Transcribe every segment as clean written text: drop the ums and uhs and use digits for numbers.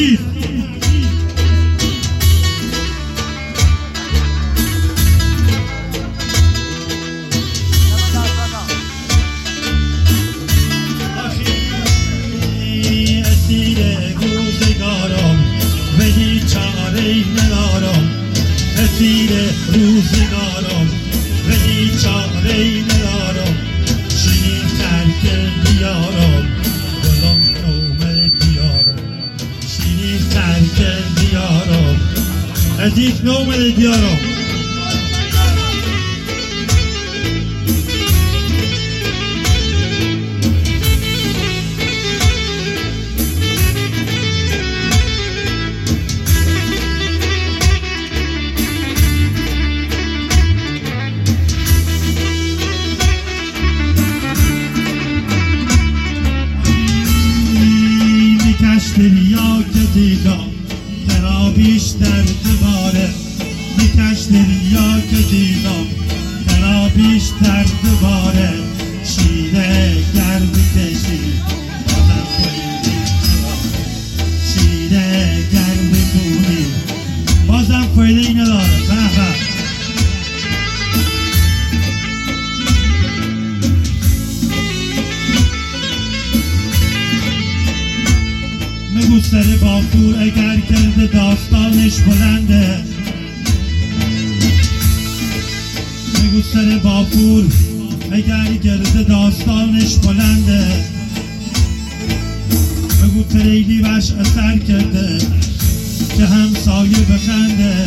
اسیر. ولی چاره‌ای ندارم، اسیر روزگارم ولی چاره‌ای ندارم. شیرین ترک دیارم گلم نومه دیارم، شیرین ترک دیارم ادیک نومه دیارم. دریا که دیدم ترا بیشتر دوباره، میکش دریا که دیدم ترا بیشتر دوباره. شیره گرد کشی بازم فایده نداره، شیره گرد کنی بازم فایده نداره. مگو سر بافور اگر کرده داستانش بلنده، مگو سر بافور اگر کرده داستانش بلنده. مگو تریلی وش اثر کرده که همسایه بخنده.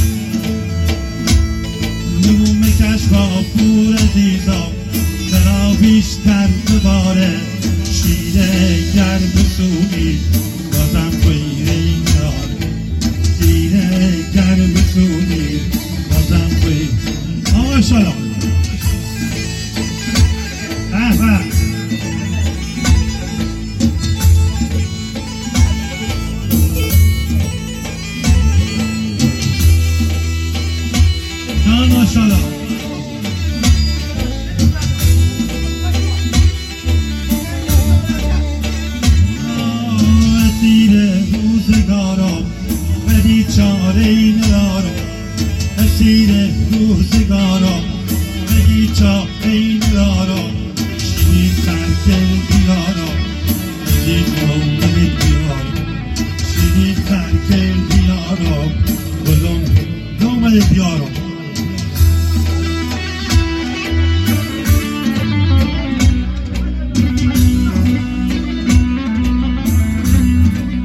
مگو مکش بافور عزیزم ترا بیشتر دوباره. شیره گرد سونی بازم فایده نداره، شیره گرد سونی بازم فایده. آقا شالا جان ماشاءالله. روزگارم ولی چاره‌ای ندارم، اسیر روزگارم ولی چاره‌ای ندارم. شیرین ترک دیارم ادیک نومه دیارم، شیرین ترک دیارم گلم نومه دیارم.